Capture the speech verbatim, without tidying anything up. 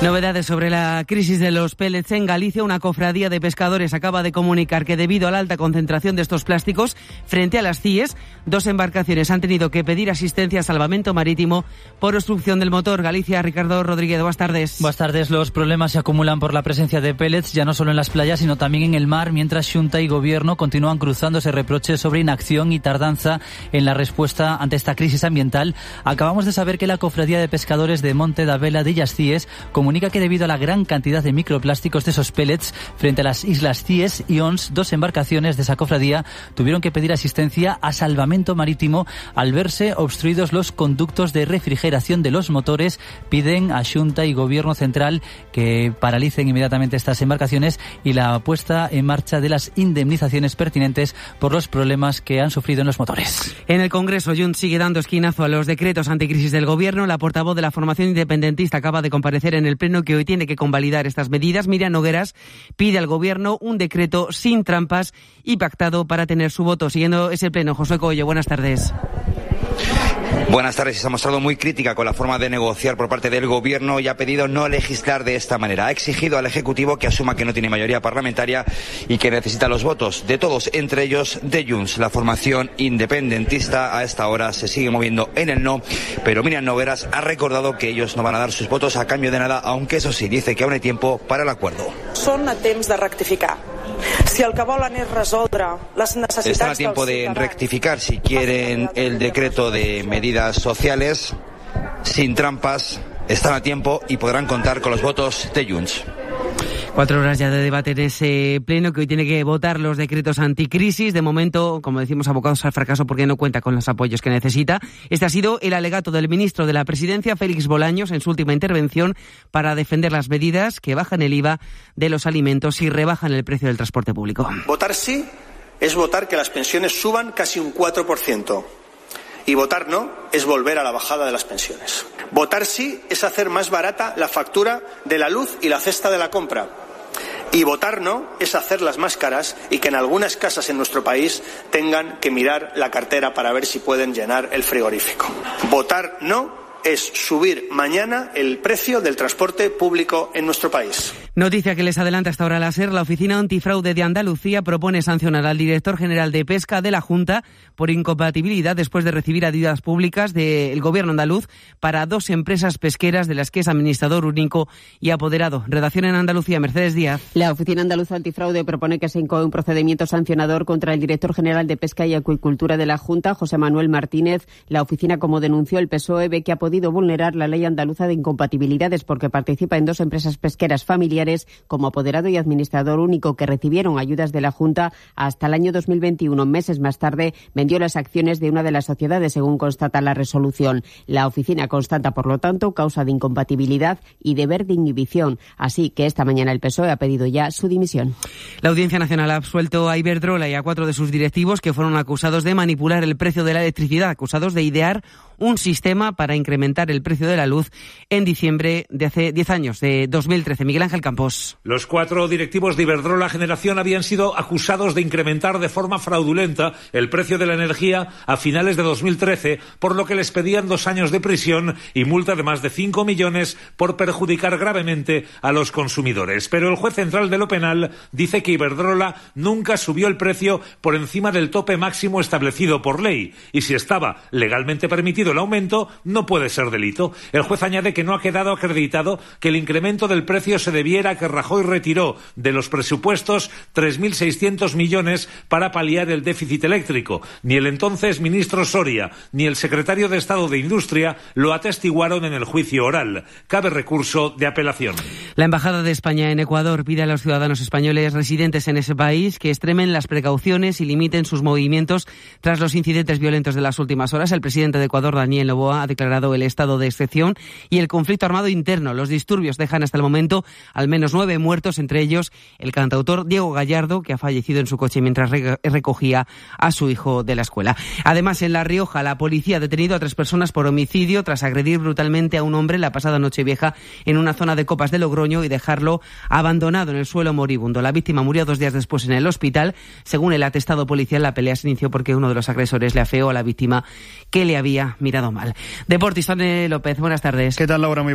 Novedades sobre la crisis de los pellets en Galicia. Una cofradía de pescadores acaba de comunicar que debido a la alta concentración de estos plásticos frente a las C I E S, dos embarcaciones han tenido que pedir asistencia a salvamento marítimo por obstrucción del motor. Galicia, Ricardo Rodríguez, buenas tardes. Buenas tardes. Los problemas se acumulan por la presencia de pellets, ya no solo en las playas, sino también en el mar, mientras Xunta y Gobierno continúan cruzándose reproches sobre inacción y tardanza en la respuesta ante esta crisis ambiental. Acabamos de saber que la cofradía de pescadores de Monte da Vela de Illas C I E S comunica que debido a la gran cantidad de microplásticos de esos pellets frente a las islas C I E S y O N S, dos embarcaciones de esa cofradía tuvieron que pedir asistencia a salvamento marítimo al verse obstruidos los conductos de refrigeración de los motores. Piden a Xunta y Gobierno Central que paralicen inmediatamente estas embarcaciones y la puesta en marcha de las indemnizaciones pertinentes por los problemas que han sufrido en los motores. En el Congreso, Junts sigue dando esquinazo a los decretos anticrisis del Gobierno. La portavoz de la formación independentista acaba de comparecer en el Pleno que hoy tiene que convalidar estas medidas. Miriam Nogueras pide al Gobierno un decreto sin trampas y pactado para tener su voto. Siguiendo ese Pleno, Josué Coello, buenas tardes. Buenas tardes. Se ha mostrado muy crítica con la forma de negociar por parte del Gobierno y ha pedido no legislar de esta manera. Ha exigido al Ejecutivo que asuma que no tiene mayoría parlamentaria y que necesita los votos de todos, entre ellos de Junts. La formación independentista a esta hora se sigue moviendo en el no, pero Miriam Nogueras ha recordado que ellos no van a dar sus votos a cambio de nada, aunque eso sí, dice que aún hay tiempo para el acuerdo. Son a temps de rectificar. Si el que volen és resoldre les necessitats Están a tiempo de rectificar si quieren el decreto de medidas sociales sin trampas. Están a tiempo y podrán contar con los votos de Junts. Cuatro horas ya de debate en ese Pleno que hoy tiene que votar los decretos anticrisis. De momento, como decimos, abocados al fracaso porque no cuenta con los apoyos que necesita. Este ha sido el alegato del ministro de la Presidencia, Félix Bolaños, en su última intervención para defender las medidas que bajan el I V A de los alimentos y rebajan el precio del transporte público. Votar sí es votar que las pensiones suban casi un cuatro por ciento. Y votar no es volver a la bajada de las pensiones. Votar sí es hacer más barata la factura de la luz y la cesta de la compra. Y votar no es hacerlas más caras y que en algunas casas en nuestro país tengan que mirar la cartera para ver si pueden llenar el frigorífico. Votar no es subir mañana el precio del transporte público en nuestro país. Noticia que les adelanta hasta ahora la SER. La Oficina Antifraude de Andalucía propone sancionar al director general de Pesca de la Junta por incompatibilidad después de recibir ayudas públicas del Gobierno andaluz para dos empresas pesqueras de las que es administrador único y apoderado. Redacción en Andalucía, Mercedes Díaz. La Oficina Andaluza Antifraude propone que se incoe un procedimiento sancionador contra el director general de Pesca y Acuicultura de la Junta, José Manuel Martínez. La oficina, como denunció el P S O E, ve que ha podido vulnerar la ley andaluza de incompatibilidades porque participa en dos empresas pesqueras familiares como apoderado y administrador único que recibieron ayudas de la Junta hasta el año dos mil veintiuno. Meses más tarde vendió las acciones de una de las sociedades, según constata la resolución. La oficina constata, por lo tanto, causa de incompatibilidad y deber de inhibición. Así que esta mañana el P S O E ha pedido ya su dimisión. La Audiencia Nacional ha absuelto a Iberdrola y a cuatro de sus directivos que fueron acusados de manipular el precio de la electricidad, acusados de idear un sistema para incrementar el precio de la luz en diciembre de hace diez años, de dos mil trece. Miguel Ángel Campos. Los cuatro directivos de Iberdrola Generación habían sido acusados de incrementar de forma fraudulenta el precio de la energía a finales de dos mil trece, por lo que les pedían dos años de prisión y multa de más de cinco millones por perjudicar gravemente a los consumidores. Pero el juez central de lo penal dice que Iberdrola nunca subió el precio por encima del tope máximo establecido por ley, y si estaba legalmente permitido el aumento, no puede ser delito. El juez añade que no ha quedado acreditado que el incremento del precio se debiera a que Rajoy retiró de los presupuestos tres mil seiscientos millones para paliar el déficit eléctrico. Ni el entonces ministro Soria ni el secretario de Estado de Industria lo atestiguaron en el juicio oral. Cabe recurso de apelación. La Embajada de España en Ecuador pide a los ciudadanos españoles residentes en ese país que extremen las precauciones y limiten sus movimientos tras los incidentes violentos de las últimas horas. El presidente de Ecuador, Daniel Noboa, ha declarado el estado de excepción y el conflicto armado interno. Los disturbios dejan hasta el momento al menos nueve muertos, entre ellos el cantautor Diego Gallardo, que ha fallecido en su coche mientras re- recogía a su hijo de la escuela. Además, en La Rioja, la policía ha detenido a tres personas por homicidio tras agredir brutalmente a un hombre la pasada Nochevieja en una zona de Copas de Logroño y dejarlo abandonado en el suelo moribundo. La víctima murió dos días después en el hospital. Según el atestado policial, la pelea se inició porque uno de los agresores le afeó a la víctima que le había mirado mal. Deportes, Tony López, buenas tardes. ¿Qué tal, Laura? Muy